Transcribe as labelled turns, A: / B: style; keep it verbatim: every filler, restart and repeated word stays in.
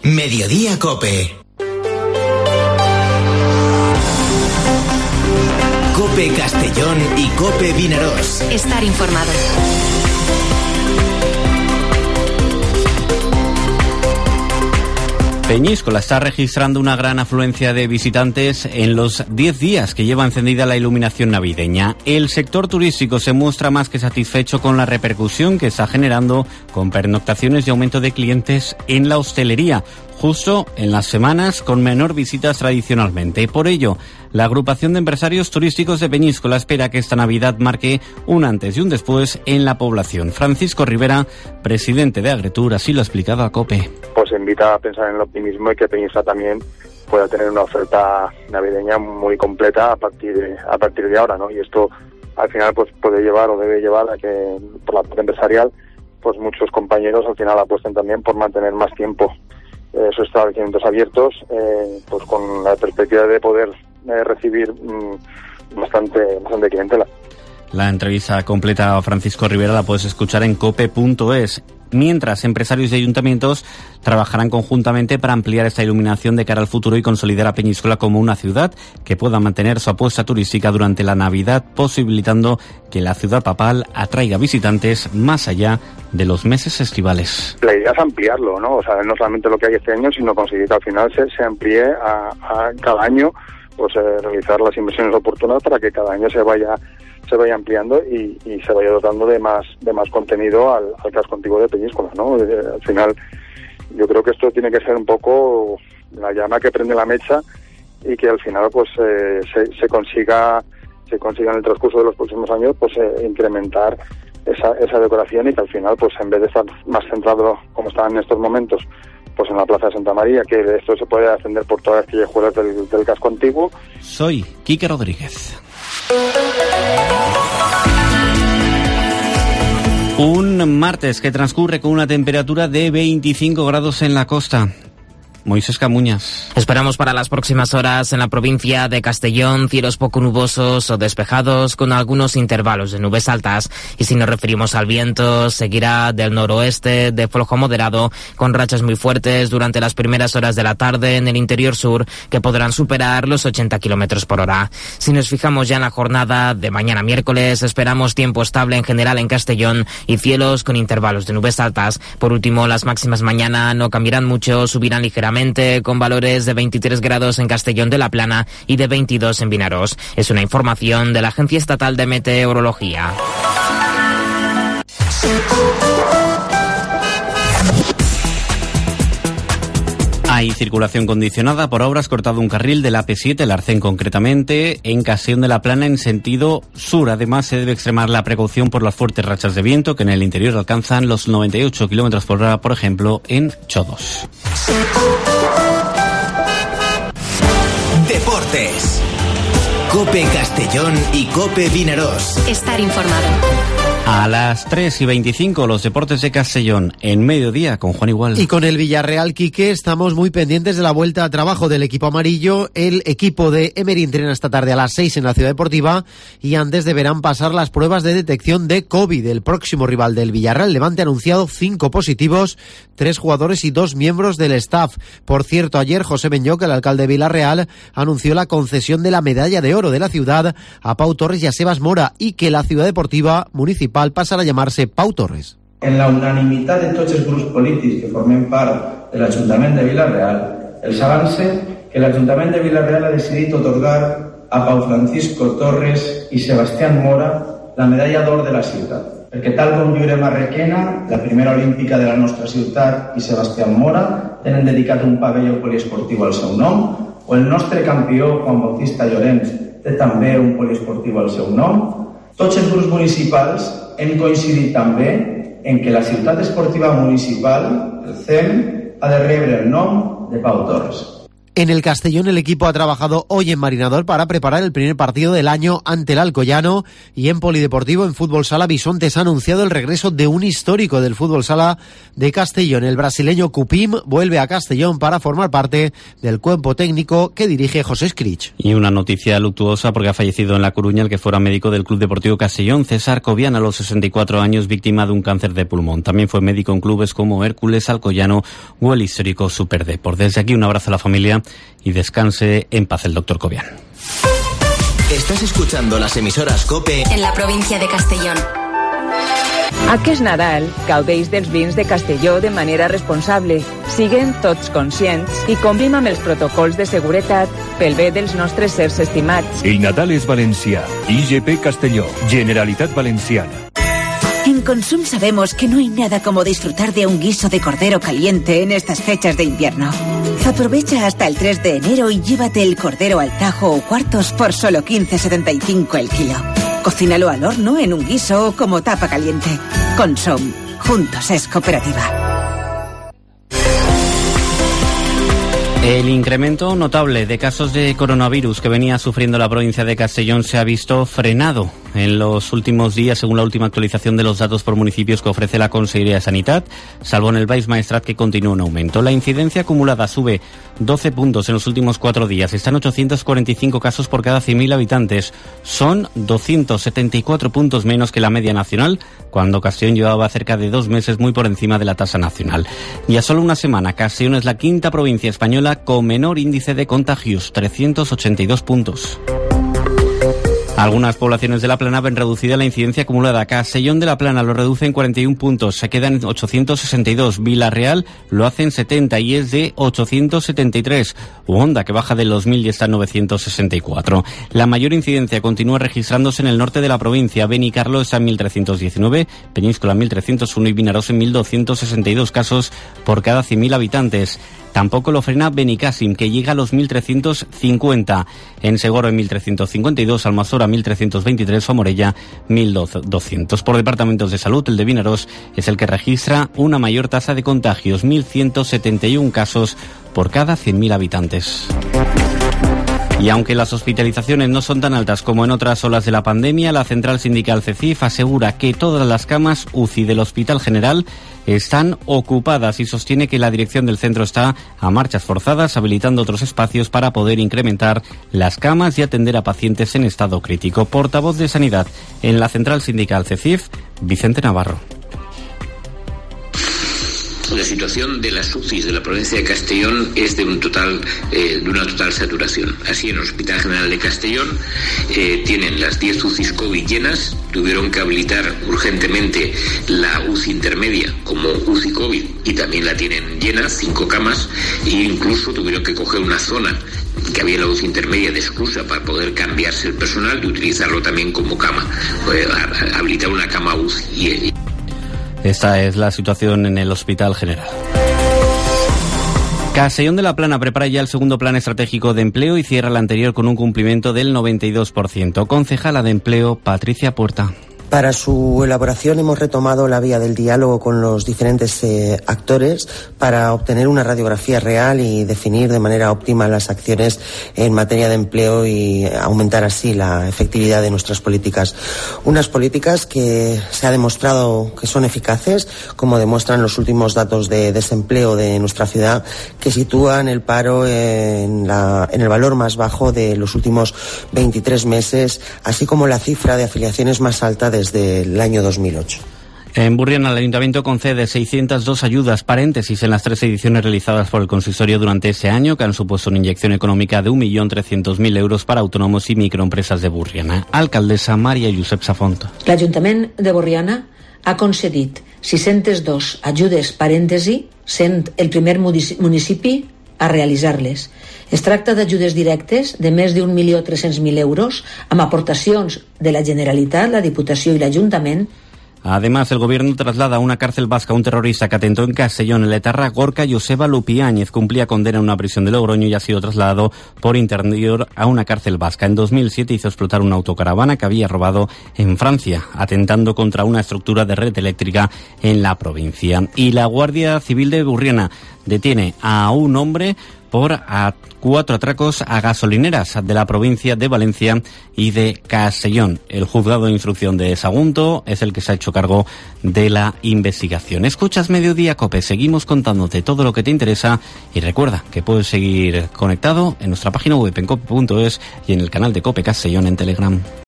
A: Mediodía Cope. Cope Castellón y Cope Vinaròs.
B: Estar informado.
C: Peñíscola está registrando una gran afluencia de visitantes en los diez días que lleva encendida la iluminación navideña. El sector turístico se muestra más que satisfecho con la repercusión que está generando con pernoctaciones y aumento de clientes en la hostelería, justo en las semanas con menor visitas tradicionalmente. Por ello, la agrupación de empresarios turísticos de Peñíscola espera que esta Navidad marque un antes y un después en la población. Francisco Rivera, presidente de Agretur, así lo ha explicado a COPE.
D: Pues invita a pensar en el optimismo y que Peñíscola también pueda tener una oferta navideña muy completa a partir de, a partir de ahora, ¿no? Y esto al final pues puede llevar o debe llevar a que por la parte empresarial pues muchos compañeros al final apuesten también por mantener más tiempo eh, sus establecimientos abiertos, eh, pues con la perspectiva de poder eh, recibir mmm, bastante, bastante clientela.
C: La entrevista completa a Francisco Rivera la puedes escuchar en cope punto es. Mientras, empresarios y ayuntamientos trabajarán conjuntamente para ampliar esta iluminación de cara al futuro y consolidar a Peñíscola como una ciudad que pueda mantener su apuesta turística durante la Navidad, posibilitando que la ciudad papal atraiga visitantes más allá de los meses estivales.
D: La idea es ampliarlo, ¿no? O sea, no solamente lo que hay este año, sino conseguir que al final se, se amplíe a, a cada año, pues eh, realizar las inversiones oportunas para que cada año se vaya se vaya ampliando y, y se vaya dotando de más de más contenido al, al casco antiguo de Peñíscola, ¿no? Eh, al final, yo creo que esto tiene que ser un poco la llama que prende la mecha y que al final pues eh, se, se consiga se consiga en el transcurso de los próximos años pues eh, incrementar esa esa decoración y que al final pues en vez de estar más centrado como está en estos momentos pues en la Plaza de Santa María, que de esto se puede ascender por todas las callejuelas del, del casco antiguo.
C: Soy Quique Rodríguez. Un martes que transcurre con una temperatura de veinticinco grados en la costa. Moisés Camuñas.
E: Esperamos para las próximas horas en la provincia de Castellón cielos poco nubosos o despejados con algunos intervalos de nubes altas. Y si nos referimos al viento, seguirá del noroeste de flojo moderado con rachas muy fuertes durante las primeras horas de la tarde en el interior sur que podrán superar los ochenta kilómetros por hora. Si nos fijamos ya en la jornada de mañana miércoles, esperamos tiempo estable en general en Castellón y cielos con intervalos de nubes altas. Por último, las máximas mañana no cambiarán mucho, subirán ligeramente con valores de veintitrés grados en Castellón de la Plana y de veintidós en Vinaròs. Es una información de la Agencia Estatal de Meteorología.
C: Hay circulación condicionada por obras, cortado un carril de la A P siete, el Arcén concretamente, en Castellón de la Plana en sentido sur. Además, se debe extremar la precaución por las fuertes rachas de viento que en el interior alcanzan los noventa y ocho kilómetros por hora, por ejemplo, en Chodos.
A: Deportes. Cope Castellón y Cope Vinaròs.
B: Estar informado.
C: A las tres y veinticinco, los deportes de Castellón, en mediodía, con Juan Igual.
F: Y con el Villarreal, Quique, estamos muy pendientes de la vuelta a trabajo del equipo amarillo. El equipo de Emery entrena esta tarde a las seis en la Ciudad Deportiva y antes deberán pasar las pruebas de detección de COVID. El próximo rival del Villarreal, Levante, ha anunciado cinco positivos, tres jugadores y dos miembros del staff. Por cierto, ayer José Benyoc, el alcalde de Villarreal, anunció la concesión de la medalla de oro de la ciudad a Pau Torres y a Sebas Mora y que la Ciudad Deportiva Municipal passarà a llamarse Pau Torres.
G: En la unanimitat de tots els grups polítics que formem part de l'Ajuntament de Vila-real, els avance que l'Ajuntament de Vila-real ha decidit otorgar a Pau Francisco Torres i Sebastián Mora la medalla d'or de la ciutat. Perquè tal com Llure Marrequena, la primera olímpica de la nostra ciutat, i Sebastián Mora tenen dedicat un pavelló poliesportiu al seu nom, o el nostre campió Juan Bautista Llorenç té també un poliesportiu al seu nom. Tots els grups municipals hem coincidit també en que la ciutat esportiva municipal, el C E M, ha de rebre el nom de Pau Torres.
F: En el Castellón el equipo ha trabajado hoy en Marinador para preparar el primer partido del año ante el Alcoyano, y en Polideportivo, en Fútbol Sala, Bisontes ha anunciado el regreso de un histórico del Fútbol Sala de Castellón. El brasileño Cupim vuelve a Castellón para formar parte del cuerpo técnico que dirige José Escrich.
C: Y una noticia luctuosa porque ha fallecido en La Coruña el que fuera médico del Club Deportivo Castellón, César Cobian, a los sesenta y cuatro años, víctima de un cáncer de pulmón. También fue médico en clubes como Hércules, Alcoyano o el histórico Superdeport. Desde aquí un abrazo a la familia y descanse en paz el doctor Cobian.
A: Estás escuchando las emisoras COPE
B: en la provincia de Castellón.
H: Aquest Nadal, gaudeix dels vins de Castelló de manera responsable. Siguem tots conscients i complim amb els protocols de seguretat pel bé dels nostres sers estimats.
I: El Nadal és valencià. I G P Castelló, Generalitat Valenciana.
J: En Consum sabemos que no hay nada como disfrutar de un guiso de cordero caliente en estas fechas de invierno. Aprovecha hasta el tres de enero y llévate el cordero al tajo o cuartos por solo quince setenta y cinco el kilo. Cocínalo al horno, en un guiso o como tapa caliente. Consum. Juntos es cooperativa.
C: El incremento notable de casos de coronavirus que venía sufriendo la provincia de Castellón se ha visto frenado en los últimos días, según la última actualización de los datos por municipios que ofrece la Consellería de Sanidad, salvo en el Baix Maestrat, que continúa en aumento. La incidencia acumulada sube doce puntos en los últimos cuatro días. Están ochocientos cuarenta y cinco casos por cada cien mil habitantes. Son doscientos setenta y cuatro puntos menos que la media nacional, cuando Castellón llevaba cerca de dos meses muy por encima de la tasa nacional. Y a solo una semana, Castellón es la quinta provincia española con menor índice de contagios, trescientos ochenta y dos puntos. Algunas poblaciones de La Plana ven reducida la incidencia acumulada. Castellón de La Plana lo reduce en cuarenta y un puntos, se queda en ochocientos sesenta y dos. Villarreal lo hace en setenta y es de ochocientos setenta y tres. Honda, que baja del dos mil y está en novecientos sesenta y cuatro. La mayor incidencia continúa registrándose en el norte de la provincia. Benicarló está en mil trescientos diecinueve, Peñíscola mil trescientos uno y Vinaròs en mil doscientos sesenta y dos casos por cada cien mil habitantes. Tampoco lo frena Benicàssim, que llega a los mil trescientos cincuenta. En Segorbe mil trescientos cincuenta y dos, Almassora mil trescientos veintitrés o Morella mil doscientos. Por departamentos de salud, el de Vinaròs es el que registra una mayor tasa de contagios, mil ciento setenta y uno casos por cada cien mil habitantes. Y aunque las hospitalizaciones no son tan altas como en otras olas de la pandemia, la central sindical CECIF asegura que todas las camas U C I del Hospital General están ocupadas y sostiene que la dirección del centro está a marchas forzadas, habilitando otros espacios para poder incrementar las camas y atender a pacientes en estado crítico. Portavoz de Sanidad en la central sindical CECIF, Vicente Navarro.
K: La situación de las U C Is de la provincia de Castellón es de un total eh, de una total saturación. Así, en el Hospital General de Castellón eh, tienen las diez U C Is COVID llenas, tuvieron que habilitar urgentemente la U C I intermedia como U C I COVID y también la tienen llena, cinco camas, e incluso tuvieron que coger una zona que había en la U C I intermedia de excusa para poder cambiarse el personal y utilizarlo también como cama, pues, habilitar una cama U C I.
C: Esta es la situación en el Hospital General. Castellón de la Plana prepara ya el segundo plan estratégico de empleo y cierra el anterior con un cumplimiento del noventa y dos por ciento. Concejala de Empleo, Patricia Puerta.
L: Para su elaboración hemos retomado la vía del diálogo con los diferentes eh, actores para obtener una radiografía real y definir de manera óptima las acciones en materia de empleo y aumentar así la efectividad de nuestras políticas. Unas políticas que se ha demostrado que son eficaces, como demuestran los últimos datos de desempleo de nuestra ciudad, que sitúan el paro en, la, en el valor más bajo de los últimos veintitrés meses, así como la cifra de afiliaciones más alta de desde el año dos mil ocho.
C: En Burriana, el Ayuntamiento concede seiscientas dos ayudas, paréntesis, en las tres ediciones realizadas por el consistorio durante ese año, que han supuesto una inyección económica de un millón trescientos mil euros para autónomos y microempresas de Burriana. Alcaldessa Maria Josep Safont.
M: L'Ajuntament de Burriana ha concedit sis-centes dos ajudes, parèntesi, sent el primer municipi a realitzar-les. Es tracta d'ajudes directes de més d'un milió tres-cents mil euros amb aportacions de la Generalitat, la Diputació i l'Ajuntament.
C: Además, el gobierno traslada a una cárcel vasca a un terrorista que atentó en Castellón, en la etarra Gorka Joseba Lupiáñez. Cumplía condena en una prisión de Logroño y ha sido trasladado por interior a una cárcel vasca. En dos mil siete hizo explotar una autocaravana que había robado en Francia, atentando contra una estructura de red eléctrica en la provincia. Y la Guardia Civil de Burriana detiene a un hombre por a cuatro atracos a gasolineras de la provincia de Valencia y de Castellón. El juzgado de instrucción de Sagunto es el que se ha hecho cargo de la investigación. Escuchas Mediodía Cope, seguimos contándote todo lo que te interesa y recuerda que puedes seguir conectado en nuestra página web en cope punto es y en el canal de Cope Castellón en Telegram.